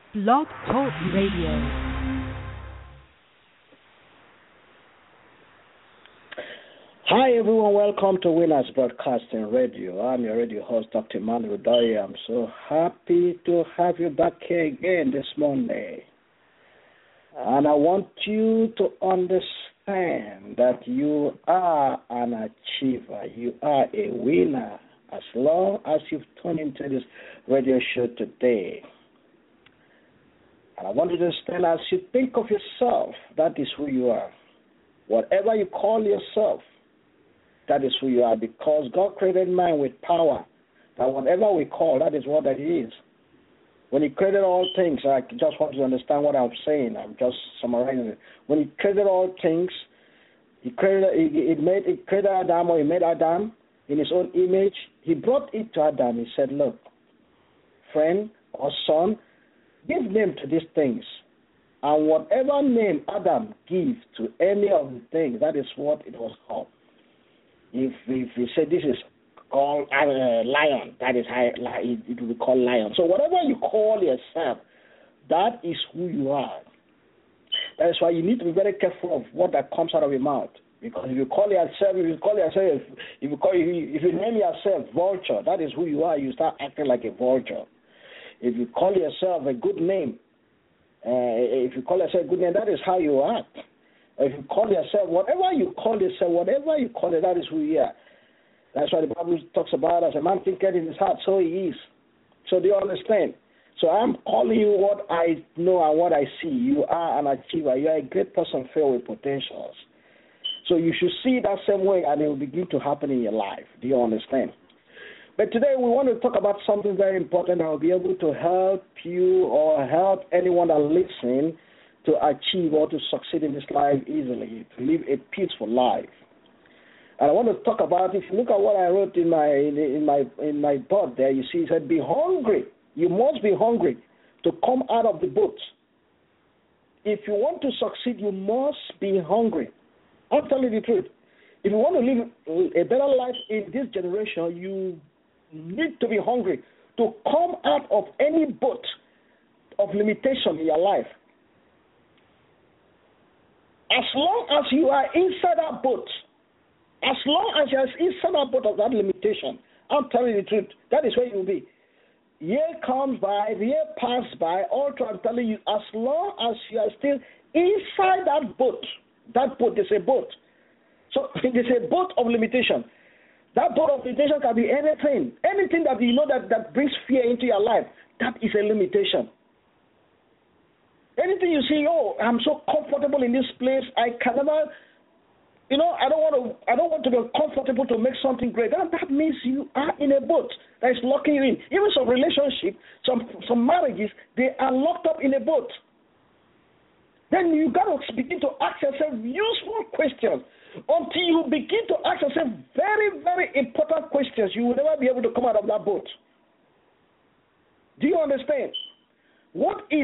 Blog Talk Radio. Hi everyone, welcome to Winners Broadcasting Radio. I'm your radio host, Dr. Emmanuel Doye. I'm so happy to have you back here again this Monday. And I want you to understand that you are an achiever. You are a winner as long as you've tuned into this radio show today. And I want you to understand, as you think of yourself, that is who you are. Whatever you call yourself, that is who you are, because God created man with power. That whatever we call, that is what that is. When He created all things, I just want you to understand what I'm saying. I'm just summarizing it. When He created all things, He created Adam, or He made Adam in His own image. He brought it to Adam. He said, "Look, friend or son, give name to these things, and whatever name Adam gives to any of the things, that is what it was called." If he said this is called lion, that is how it will be called lion. So whatever you call yourself, that is who you are. That is why you need to be very careful of what that comes out of your mouth. Because if you name yourself vulture, that is who you are. You start acting like a vulture. If you call yourself a good name, that is how you act. If you call yourself, whatever you call it, that is who you are. That's why the Bible talks about, as a man thinketh in his heart, so he is. So do you understand? So I'm calling you what I know and what I see. You are an achiever. You are a great person filled with potentials. So you should see it that same way, and it will begin to happen in your life. Do you understand? But today we want to talk about something very important that will be able to help you or help anyone that listens to achieve or to succeed in this life easily, to live a peaceful life. And I want to talk about, if you look at what I wrote in my board there, you see it said, be hungry. You must be hungry to come out of the boat. If you want to succeed, you must be hungry. I'll tell you the truth. If you want to live a better life in this generation, you need to be hungry to come out of any boat of limitation in your life. As long as you are inside that boat, as long as you are inside that boat of that limitation, I'm telling you the truth, that is where you will be. Year comes by, the year passes by, all through I'm telling you, as long as you are still inside that boat is a boat. So it is a boat of limitation. That boat of limitation can be anything that you know that brings fear into your life. That is a limitation. Anything you see, I'm so comfortable in this place, I can never, I don't want to be comfortable to make something great. That means you are in a boat that is locking you in. Even some relationships, some marriages, they are locked up in a boat. Then you got to begin to ask yourself useful questions. Until you begin to ask yourself very, very important questions, you will never be able to come out of that boat. Do you understand? What is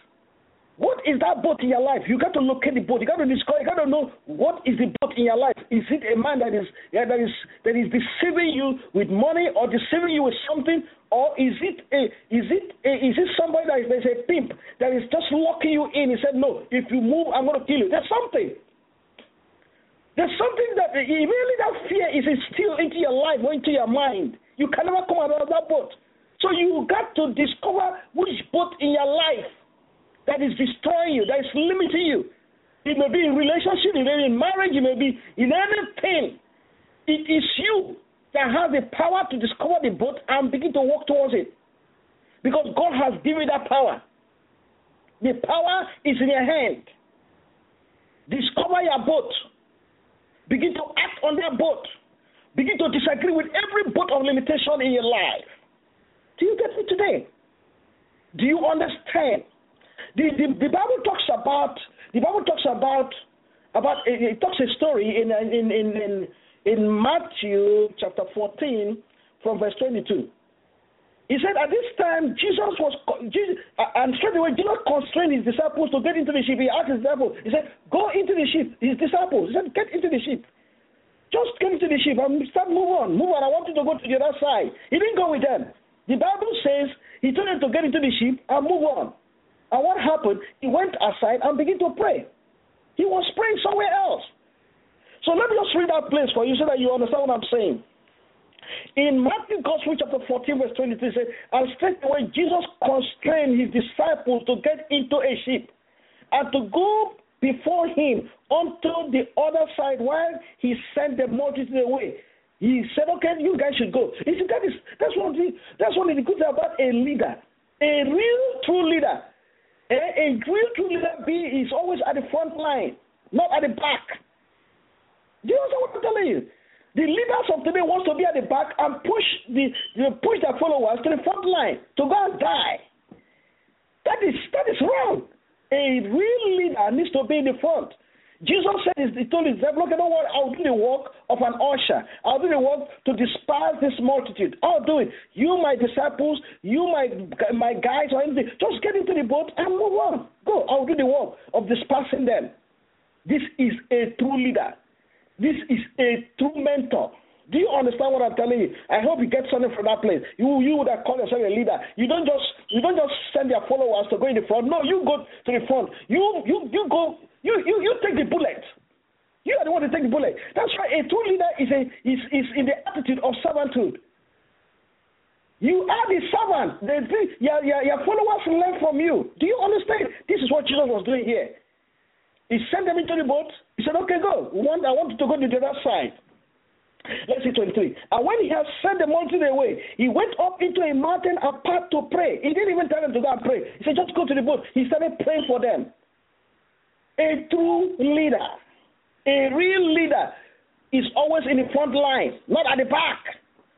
that boat in your life? You got to locate the boat. You got to discover. You got to know what is the boat in your life. Is it a man that is deceiving you with money or deceiving you with something, or is it somebody that is a pimp that is just locking you in? He said, "No, if you move, I'm going to kill you." There's something. There's something that immediately that fear is instilled into your life or into your mind. You can never come out of that boat. So you got to discover which boat in your life that is destroying you, that is limiting you. It may be in relationship, it may be in marriage, it may be in anything. It is you that has the power to discover the boat and begin to walk towards it. Because God has given you that power. The power is in your hand. Discover your boat. Begin to act on that boat. Begin to disagree with every boat of limitation in your life. Do you get me today? Do you understand? The Bible talks about it talks a story in Matthew chapter 14 from verse 22. He said at this time and straight away Jesus constrained his disciples to get into the ship. He asked his disciples, he said, "Go into the ship." His disciples, he said, "Get into the ship. Just get into the ship and start move on. I want you to go to the other side." He didn't go with them. The Bible says he told them to get into the ship and move on. And what happened? He went aside and began to pray. He was praying somewhere else. So let me just read that place for you so that you understand what I'm saying. In Matthew Gospel chapter 14 verse 23 it says, and straightway Jesus constrained his disciples to get into a ship and to go before him unto the other side while he sent the multitude away. He said, okay, you guys should go. You see, that's one of the good things about a leader. A real true leader. A real true leader is always at the front line, not at the back. Do you understand what I'm telling you? The leaders of today want to be at the back and push their followers to the front line to go and die. That is wrong. A real leader needs to be in the front. Jesus said, he told his disciples, okay, don't worry, I'll do the work of an usher. I'll do the work to disperse this multitude. I'll do it. You, my disciples, you, my guys, or anything, just get into the boat and move on. Go, I'll do the work of dispersing them. This is a true leader. This is a true mentor. Do you understand what I'm telling you? I hope you get something from that place. You would have called yourself a leader. You don't just send your followers to go in the front. No, you go to the front. You go. You take the bullet. You are the one to take the bullet. That's why a true leader is in the attitude of servanthood. You are the servant. Your followers learn from you. Do you understand? This is what Jesus was doing here. He sent them into the boat. He said, okay, go. I want you to go to the other side. Let's see 23. And when he had sent the multitude away, he went up into a mountain apart to pray. He didn't even tell them to go and pray. He said, just go to the boat. He started praying for them. A true leader, a real leader is always in the front line, not at the back.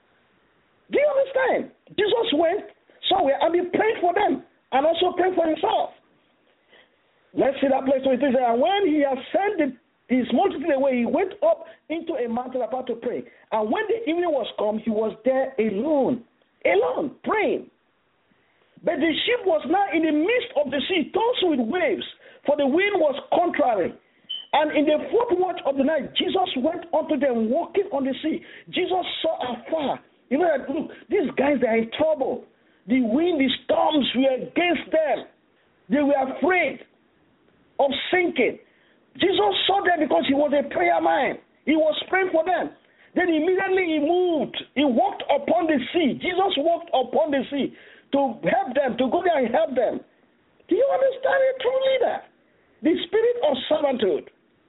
Do you understand? Jesus went somewhere and he prayed for them and also prayed for himself. Let's see that place where it says, and when he had sent his multitude away, he went up into a mountain apart to pray. And when the evening was come, he was there alone, praying. But the ship was now in the midst of the sea, tossed with waves, for the wind was contrary. And in the fourth watch of the night, Jesus went unto them walking on the sea. Jesus saw afar. You know that, look, these guys, they are in trouble. The wind, the storms were against them. They were afraid of sinking. Jesus saw them because he was a prayer man. He was praying for them. Then immediately he moved. He walked upon the sea. Jesus walked upon the sea to help them, to go there and help them. Do you understand a true leader? The spirit of servanthood.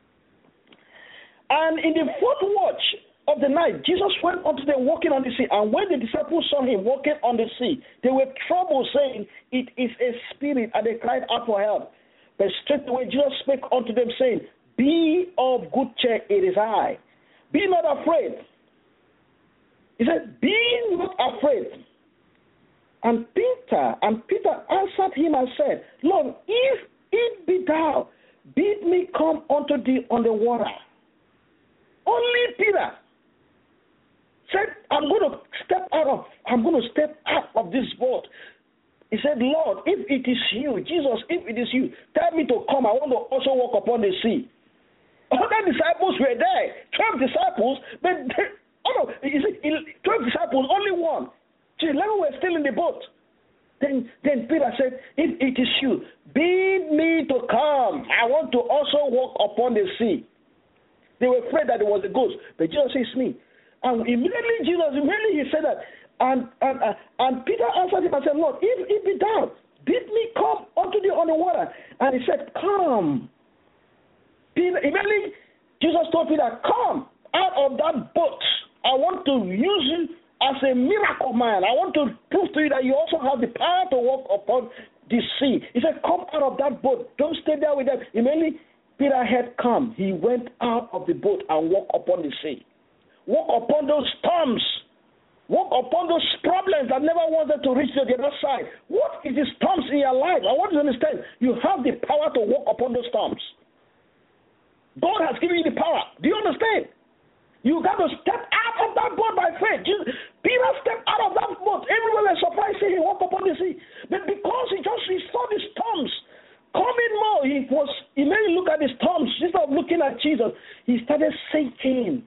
And in the fourth watch of the night, Jesus went unto them walking on the sea. And when the disciples saw him walking on the sea, they were troubled, saying, it is a spirit, and they cried out for help. But straightway Jesus spake unto them, saying, be of good cheer, it is I. Be not afraid. He said, be not afraid. And Peter answered him and said, Lord, if it be thou, bid me come unto thee on the water. Only Peter said, I'm going to step out of this boat. He said, Lord, if it is you, Jesus, if it is you, tell me to come. I want to also walk upon the sea. Other disciples were there, 12 disciples, but 12 disciples, only one. 11 were still in the boat. Then Peter said, if it is you, bid me to come. I want to also walk upon the sea. They were afraid that it was a ghost, but Jesus says, me. And immediately he said that. And Peter answered him and said, Lord, if it be thou, bid me come unto thee on the water. And he said, come. Immediately Jesus told Peter, come out of that boat. I want to use you as a miracle man. I want to prove to you that you also have the power to walk upon the sea. He said, come out of that boat. Don't stay there with them. Immediately Peter had come. He went out of the boat and walked upon the sea. Walk upon those storms. Walk upon those problems that never wanted to reach to the other side. What is the storms in your life? I want you to understand, you have the power to walk upon those storms. God has given you the power. Do you understand? You got to step out of that boat by faith. Peter stepped out of that boat. Everyone was surprised saying he walked upon the sea. But because he saw the storms coming more, he made him look at the storms instead of looking at Jesus. He started sinking.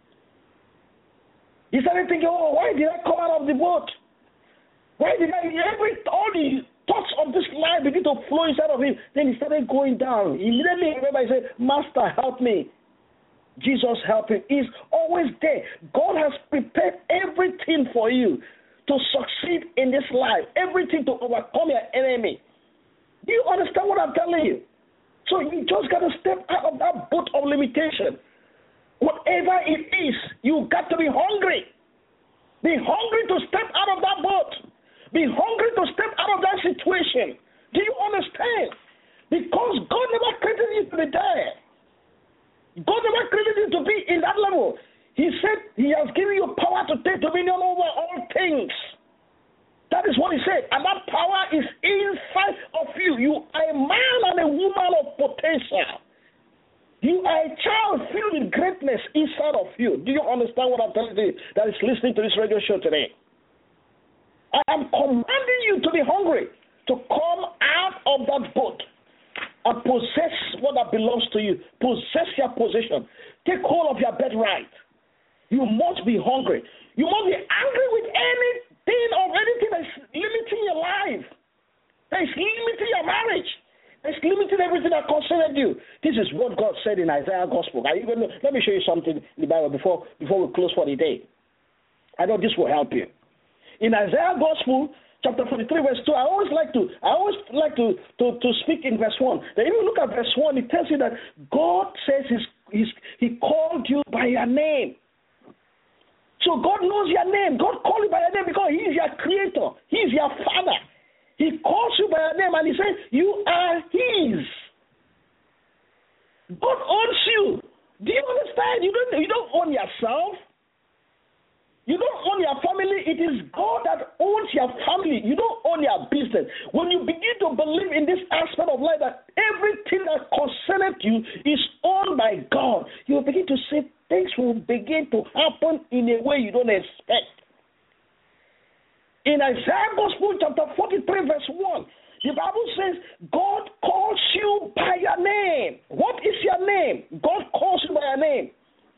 He started thinking, oh, why did I come out of the boat? Why did all the thoughts of this life begin to flow overflow inside of him. Then he started going down. Immediately, remember, he said, Master, help me. Jesus help him. He's always there. God has prepared everything for you to succeed in this life, everything to overcome your enemy. Do you understand what I'm telling you? So you just got to step out of that boat of limitation. Whatever it is, you got to be hungry. Be hungry to step out of that boat. Be hungry to step out of that situation. Do you understand? Because God never created you to be there. God never created you to be in that level. He said he has given you power to take dominion over all things. That is what he said. And that power is inside of you. You are a man and a woman of potential. You are a child filled with greatness inside of you. Do you understand what I'm telling you that is listening to this radio show today? I am commanding you to be hungry, to come out of that boat and possess what that belongs to you. Possess your position. Take hold of your birthright. You must be hungry. You must be angry with anything or anything that's limiting your life, that is limiting your marriage. It's limiting everything that concerns you. This is what God said in Isaiah Gospel. Let me show you something in the Bible before we close for the day. I know this will help you. In Isaiah Gospel, chapter 43, verse 2, I always like to speak in verse 1. Then if you look at verse 1, it tells you that God says He called you by your name. So God knows your name. God called you by your name because He is your creator. He is your father. He calls you by your name and he says, you are his. God owns you. Do you understand? You don't own yourself. You don't own your family. It is God that owns your family. You don't own your business. When you begin to believe in this aspect of life that everything that concerns you is owned by God, you will begin to see things will begin to happen in a way you don't expect. In Isaiah Gospel chapter 43 verse 1, the Bible says, God calls you by your name. What is your name? God calls you by your name.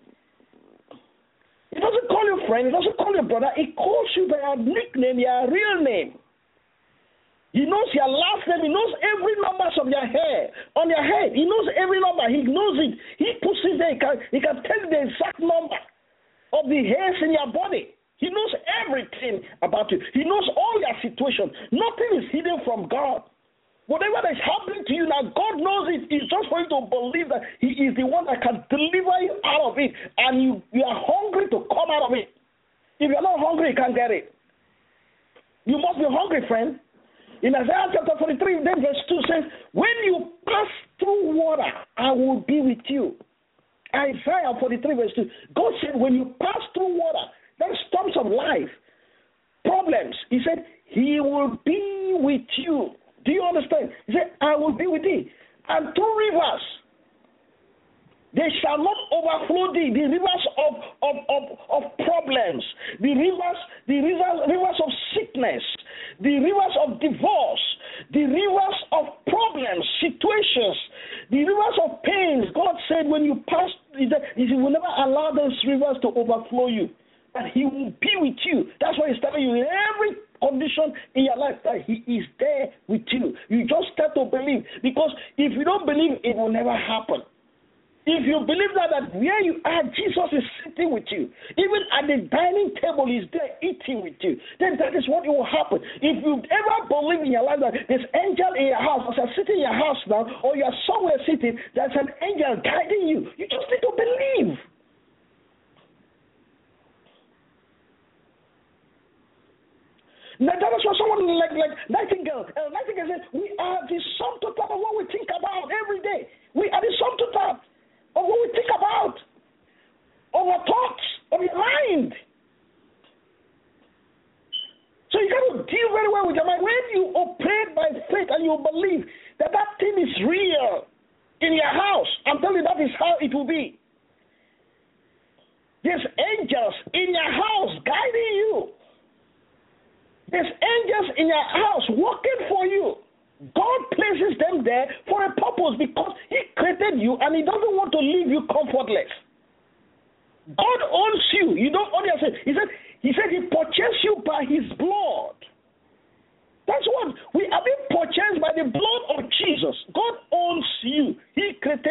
He doesn't call you friend. He doesn't call you brother. He calls you by your nickname, your real name. He knows your last name. He knows every number of your hair on your head. He knows every number. He knows it. He puts it there. He can tell you the exact number of the hairs in your body. He knows everything about you. He knows all your situations. Nothing is hidden from God. Whatever that is happening to you now, God knows it. It's just for you to believe that He is the one that can deliver you out of it. And you are hungry to come out of it. If you're not hungry, you can't get it. You must be hungry, friend. In Isaiah chapter 43, then verse 2 says, when you pass through water, I will be with you. Isaiah 43 verse 2. God said, when you pass through water, then storms of life, problems, He said, He will be with you. Do you understand? He said, I will be with thee. And through rivers, they shall not overflow thee. The rivers of problems, the rivers of sickness, the rivers of divorce, the rivers of problems, situations, the rivers of pains. God said, when you pass, He will never allow those rivers to overflow you. That He will be with you. That's why He's telling you in every condition in your life that He is there with you. You just have to believe. Because if you don't believe, it will never happen. If you believe that where you are, Jesus is sitting with you. Even at the dining table, He's there eating with you. Then that is what will happen. If you ever believe in your life that there's an angel in your house, as you're sitting in your house now, or you're somewhere sitting, there's an angel guiding you. You just need to believe. Now, that is what someone like Nightingale. Nightingale said, we are the sum total of what we think about every day. We are the sum total of what we think about, of our thoughts, of your mind. So you got to deal very well with your mind. When you operate by faith and you believe that thing is real in your house, I'm telling you that is how it will be. There's angels in your house guiding you. There's angels in your house working for you. God places them there for a purpose because He created you and He doesn't want to leave you comfortless. God owns you. You don't own yourself. He said He purchased you by His blood. That's what we have been purchased by the blood of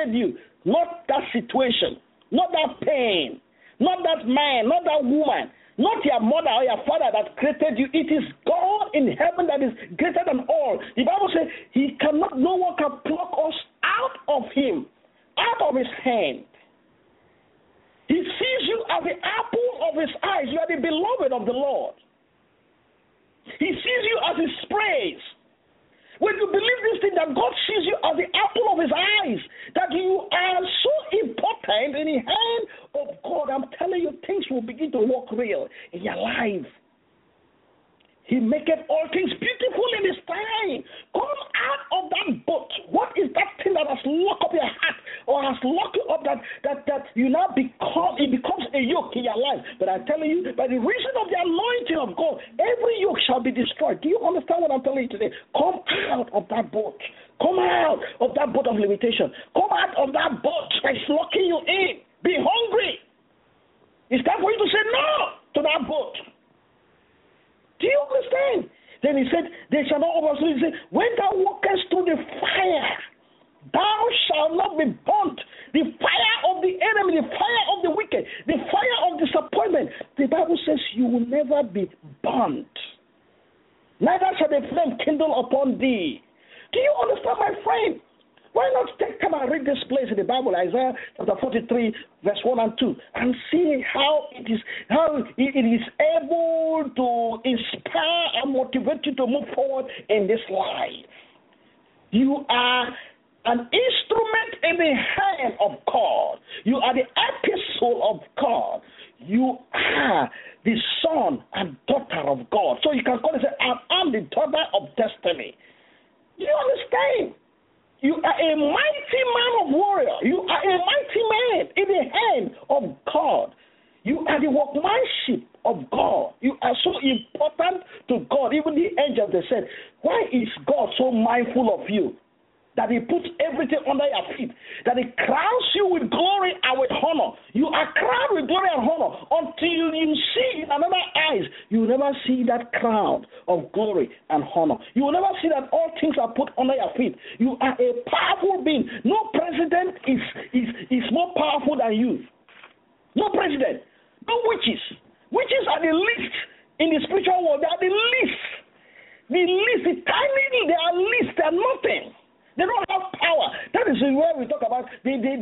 created you, not that situation, not that pain, not that man, not that woman, not your mother or your father that created you. It is God in heaven that is greater than all. The Bible says no one can pluck us out of him, out of his hand. He sees you as the apple of his eyes. You are the beloved of the Lord. He sees you as his praise. When you believe this thing, that God sees you as the apple of his eyes, that you are so important in the hand of God, I'm telling you, things will begin to work real in your life. He maketh all things beautiful in his time. Come out of that boat. What is that thing that has locked up your heart or has locked you up that you now becomes a yoke in your life? But I'm telling you, by the reason of the anointing of God, every yoke shall be destroyed. Do you understand what I'm telling you today? Come out of that boat. Come out of that boat of limitation. Come out of that boat that's locking you in. Be hungry. It's time for you to say no to that boat. Do you understand? Then he said, they shall not overthrow. He said, when thou walkest through the fire, thou shalt not be burnt. The fire of the enemy, the fire of the wicked, the fire of disappointment. The Bible says you will never be burnt. Neither shall the flame kindle upon thee. Do you understand, my friend? Why not take time and read this place in the Bible, Isaiah chapter 43, verse 1 and 2, and see how it is able to inspire and motivate you to move forward in this life. You are an instrument in the hand of God. You are the epistle of God. You are the son and daughter of God. So you can call it, say, I am the daughter of destiny. You understand? You are a mighty man of warrior. You are a mighty man in the hand of God. You are the workmanship of God. You are so important to God. Even the angels, they said, why is God so mindful of you? That he puts everything under your feet, that he crowns you with glory and with honor. You are crowned with glory and honor until you see in another eyes. You will never see that crown of glory and honor. You will never see that all things are put under your feet. You are a powerful being. No president is more powerful than you. No president. No witches. Witches are the least in the spiritual world. They are the least. The least. The tiny, they are least. They are nothing. They don't have power. That is where we talk about they don't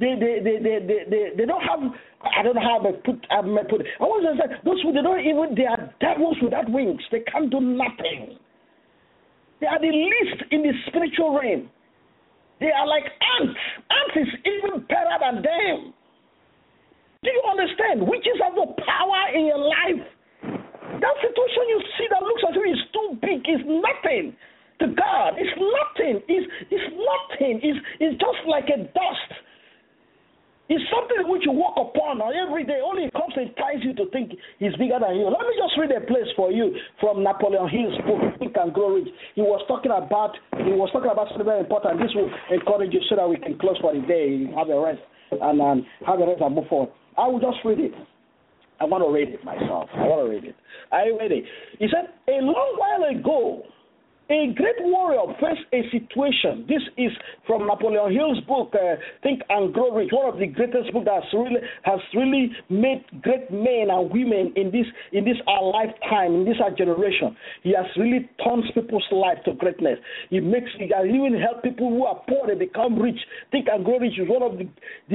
have. I don't know how I put it. I want to say those who they are devils without wings. They can't do nothing. They are the least in the spiritual realm. They are like ants. Ants is even better than them. Do you understand? Witches have no power in your life. That situation you see that looks as if it's too big is nothing. To God, it's nothing. It's nothing. It's just like a dust. It's something which you walk upon every day. Only it comes to entice you to think he's bigger than you. Let me just read a place for you from Napoleon Hill's book, Think and Grow Rich. He was talking about something very important. This will encourage you so that we can close for the day, have a rest, and move forward. I will just read it. I want to read it myself. I read it. He said, a long while ago, a great warrior faced a situation. This is from Napoleon Hill's book, Think and Grow Rich, one of the greatest books that has really made great men and women in this our lifetime, in this our generation. He has really turned people's life to greatness. He has even helped people who are poor to become rich. Think and Grow Rich is one of the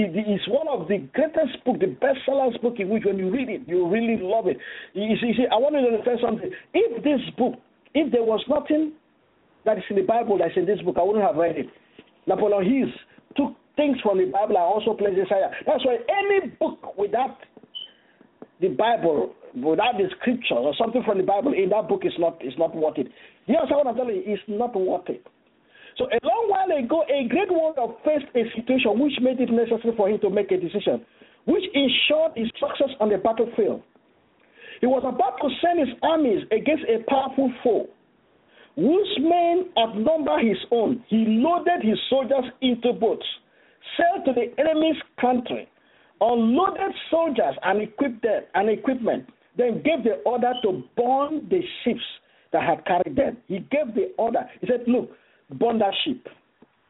greatest book, the best-selling book in which when you read it, you really love it. You see, I want to say something. If there was nothing that is in the Bible that's in this book, I wouldn't have read it. Napoleon Hill took things from the Bible and also placed it aside. That's why any book without the Bible, without the scriptures or something from the Bible in that book is not worth it. You understand what I'm telling you? It's not worth it. So a long while ago, a great warrior faced a situation which made it necessary for him to make a decision, which ensured his success on the battlefield. He was about to send his armies against a powerful foe, whose men outnumber his own. He loaded his soldiers into boats, sailed to the enemy's country, unloaded soldiers and equipment, then gave the order to burn the ships that had carried them. He gave the order. He said, look, burn that ship.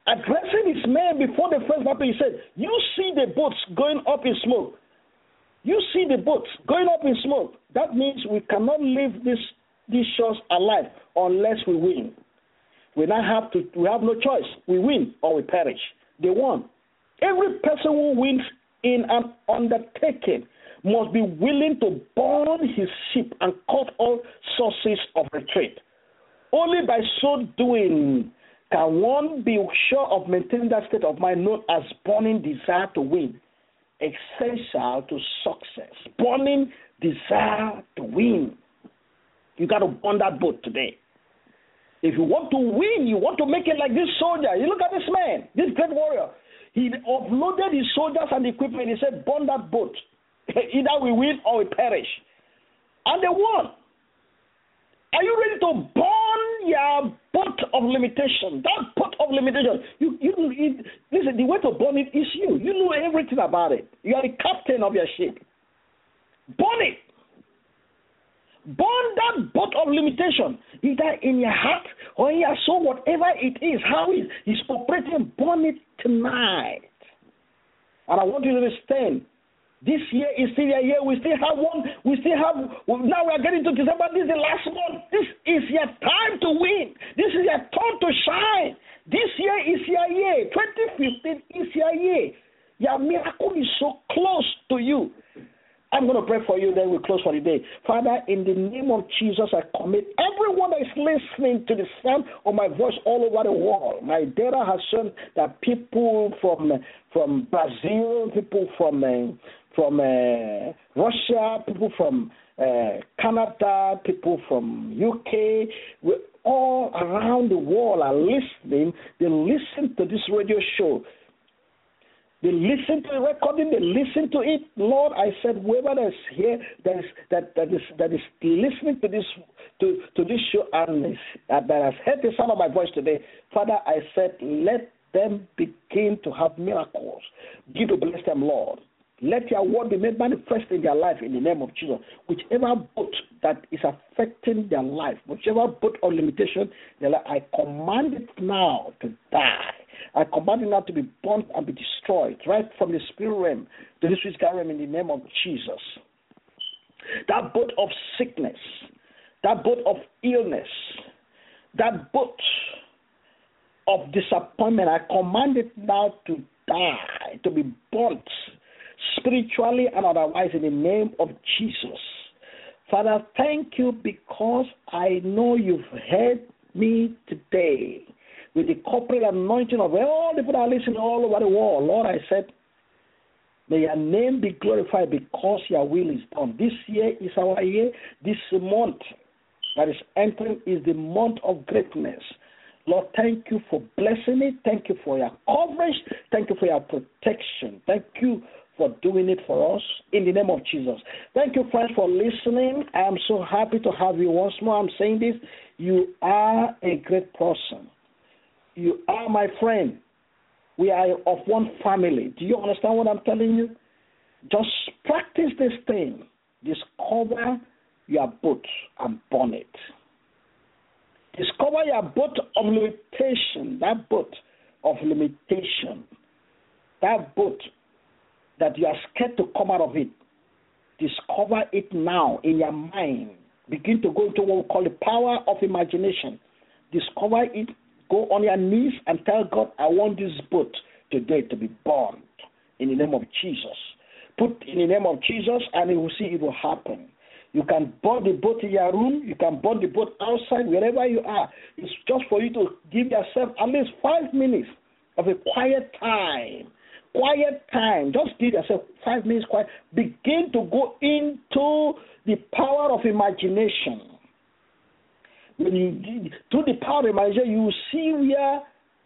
addressing his men before the first battle, he said, you see the boats going up in smoke. You see the boats going up in smoke. That means we cannot leave these shores alive unless we win. We have no choice. We win or we perish. They won. Every person who wins in an undertaking must be willing to burn his ship and cut all sources of retreat. Only by so doing can one be sure of maintaining that state of mind known as burning desire to win, essential to success. Burning desire to win. You got to burn that boat today. If you want to win, you want to make it like this soldier. You look at this man, this great warrior. He offloaded his soldiers and equipment. He said, burn that boat. Either we win or we perish. And they won. Are you ready to burn your boat of limitation? That boat of limitation. Listen, the way to burn it is you. You know everything about it. You are the captain of your ship. Burn it. Burn that boat of limitation, either in your heart or in your soul, whatever it is, how it is operating, burn it tonight. And I want you to understand, this year is still a year. We still have one. Now we are getting to December. This is the last month. This is your time to win. This is your turn to shine. This year is your year. 2015 is your year. Your miracle is so close to you. I'm going to pray for you, then we'll close for the day. Father, in the name of Jesus, I commit everyone that is listening to the sound of my voice all over the world. My data has shown that people from Brazil, people from Russia, people from Canada, people from UK, all around the world are listening. They listen to this radio show. They listen to the recording. They listen to it. Lord, I said, whoever that is here, that is listening to this show and that has heard the sound of my voice today, Father, I said, let them begin to have miracles. Begin to bless them, Lord. Let your word be made manifest in their life in the name of Jesus. Whichever boat that is affecting their life, whichever boat of limitation, I command it now to die. I command it now to be burnt and be destroyed, right from the spirit realm to this physical realm in the name of Jesus. That boat of sickness, that boat of illness, that boat of disappointment, I command it now to die, to be burnt spiritually and otherwise in the name of Jesus. Father, thank you because I know you've heard me today with the corporate anointing of all the people that are listening all over the world. Lord, I said, may your name be glorified because your will is done. This year is our year. This month that is entering is the month of greatness. Lord, thank you for blessing it. Thank you for your coverage. Thank you for your protection. Thank you for doing it for us in the name of Jesus. Thank you, friends, for listening. I am so happy to have you once more. I'm saying this. You are a great person. You are my friend. We are of one family. Do you understand what I'm telling you? Just practice this thing. Discover your boat and burn it. Discover your boat of limitation, that boat of limitation, that boat that you are scared to come out of it. Discover it now in your mind. Begin to go into what we call the power of imagination. Discover it. Go on your knees and tell God, I want this boat today to be burned in the name of Jesus. Put in the name of Jesus and you will see it will happen. You can burn the boat in your room. You can burn the boat outside, wherever you are. It's just for you to give yourself at least 5 minutes of a quiet time. Quiet time. Just give yourself 5 minutes quiet. Begin to go into the power of imagination. When you through the power of imagination, you will see where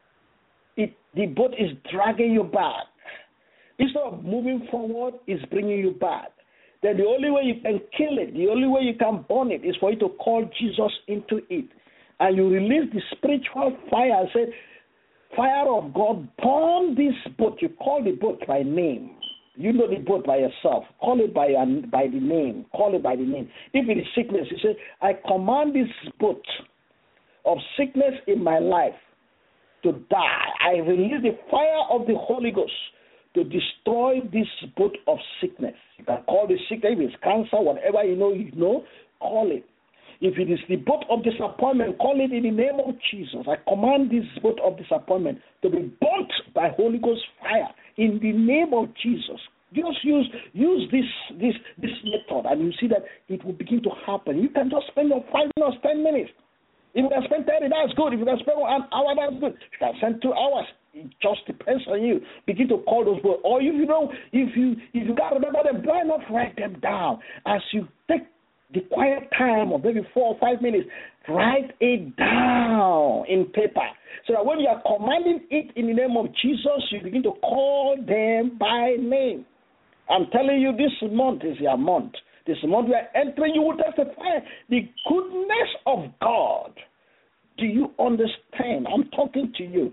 the boat is dragging you back. Instead of moving forward, it's bringing you back. Then the only way you can kill it, the only way you can burn it is for you to call Jesus into it. And you release the spiritual fire and say, fire of God, burn this boat. You call the boat by name. You know the boat by yourself. Call it by the name. Call it by the name. If it is sickness, you say, I command this boat of sickness in my life to die. I release the fire of the Holy Ghost to destroy this boat of sickness. You can call the sickness, if it's cancer, whatever you know, call it. If it is the boat of disappointment, call it in the name of Jesus. I command this boat of disappointment to be burnt by Holy Ghost fire in the name of Jesus. Just use this method, and you see that it will begin to happen. You can just spend your 5 minutes, 10 minutes. If you can spend 30, that's good. If you can spend 1 hour, that's good. If you can spend 2 hours, it just depends on you. Begin to call those words. Or if you got to remember them, why not write them down? As you take the quiet time of maybe 4 or 5 minutes, write it down in paper. So that when you are commanding it in the name of Jesus, you begin to call them by name. I'm telling you, this month is your month. This month we are entering, you will testify the goodness of God. Do you understand? I'm talking to you.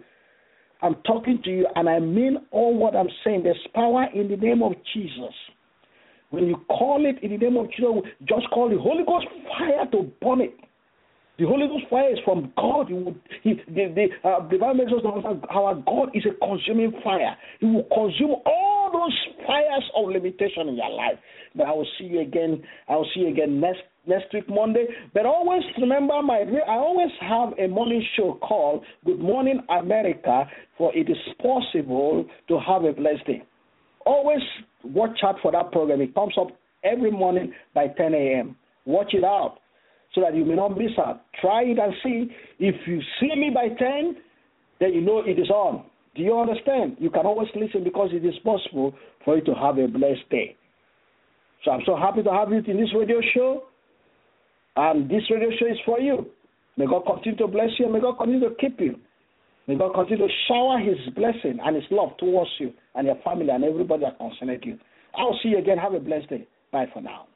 And I mean all what I'm saying. There's power in the name of Jesus. When you call it in the name of Jesus, just call the Holy Ghost fire to burn it. The Holy Ghost fire is from God. The Bible makes us understand our God is a consuming fire. He will consume all those fires of limitation in your life. But I will see you again. Next week, Monday. But always remember, I always have a morning show called Good Morning America, for it is possible to have a blessed day. Always watch out for that program. It comes up every morning by 10 a.m. Watch it out so that you may not miss out. Try it and see. If you see me by 10, then you know it is on. Do you understand? You can always listen because it is possible for you to have a blessed day. So I'm so happy to have you in this radio show. And this radio show is for you. May God continue to bless you and may God continue to keep you. May God continue to shower His blessing and His love towards you and your family and everybody that concerns you. I'll see you again. Have a blessed day. Bye for now.